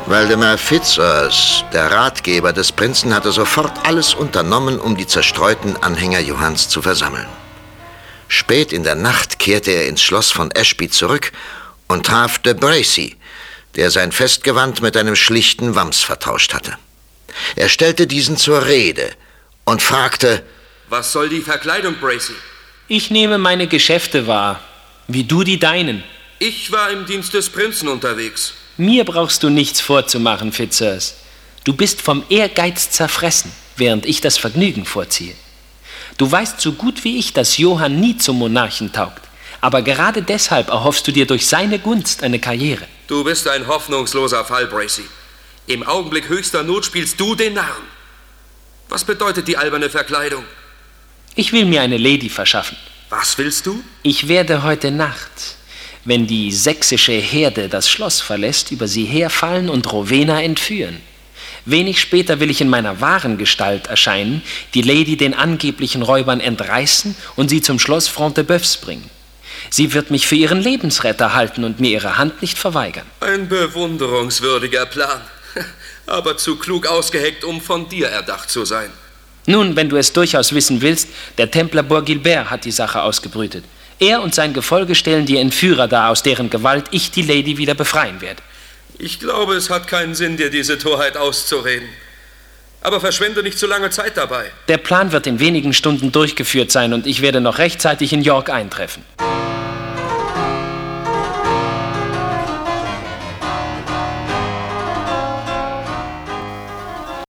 Waldemar Fitzurse, der Ratgeber des Prinzen, hatte sofort alles unternommen, um die zerstreuten Anhänger Johanns zu versammeln. Spät in der Nacht kehrte er ins Schloss von Ashby zurück und traf de Bracy, der sein Festgewand mit einem schlichten Wams vertauscht hatte. Er stellte diesen zur Rede und fragte: Was soll die Verkleidung, Bracy? Ich nehme meine Geschäfte wahr, wie du die deinen. Ich war im Dienst des Prinzen unterwegs. Mir brauchst du nichts vorzumachen, Fitzurse. Du bist vom Ehrgeiz zerfressen, während ich das Vergnügen vorziehe. Du weißt so gut wie ich, dass Johann nie zum Monarchen taugt. Aber gerade deshalb erhoffst du dir durch seine Gunst eine Karriere. Du bist ein hoffnungsloser Fall, Bracy. Im Augenblick höchster Not spielst du den Narren. Was bedeutet die alberne Verkleidung? Ich will mir eine Lady verschaffen. Was willst du? Ich werde heute Nacht, wenn die sächsische Herde das Schloss verlässt, über sie herfallen und Rowena entführen. Wenig später will ich in meiner wahren Gestalt erscheinen, die Lady den angeblichen Räubern entreißen und sie zum Schloss Front-de-Boeufs bringen. Sie wird mich für ihren Lebensretter halten und mir ihre Hand nicht verweigern. Ein bewunderungswürdiger Plan, aber zu klug ausgeheckt, um von dir erdacht zu sein. Nun, wenn du es durchaus wissen willst, der Templer Bois-Guilbert hat die Sache ausgebrütet. Er und sein Gefolge stellen die Entführer dar, aus deren Gewalt ich die Lady wieder befreien werde. Ich glaube, es hat keinen Sinn, dir diese Torheit auszureden. Aber verschwende nicht zu lange Zeit dabei. Der Plan wird in wenigen Stunden durchgeführt sein und ich werde noch rechtzeitig in York eintreffen.